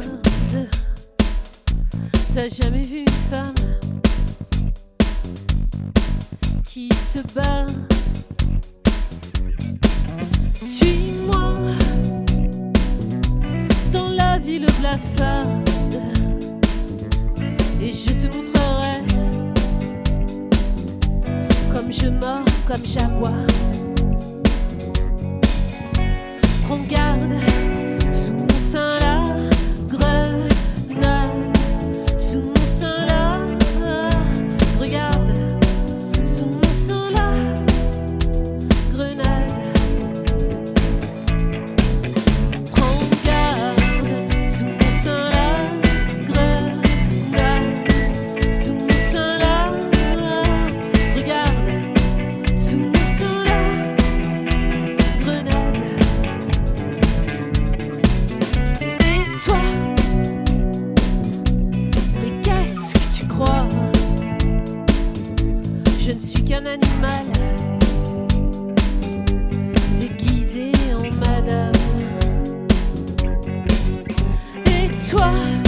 T'as jamais vu une femme qui se bat? Suis-moi dans la ville blafarde et je te montrerai comme je mords, comme j'aboie. Prends garde, sous mon sein la grenade, sous mon sein la, regarde, sous mon sein la grenade. Prends garde, sous mon sein la grenade, sous mon sein la, regarde, sous mon sein la grenade. Et toi, mais qu'est-ce que tu crois? Je ne suis qu'un animal déguisé en madame. Et toi,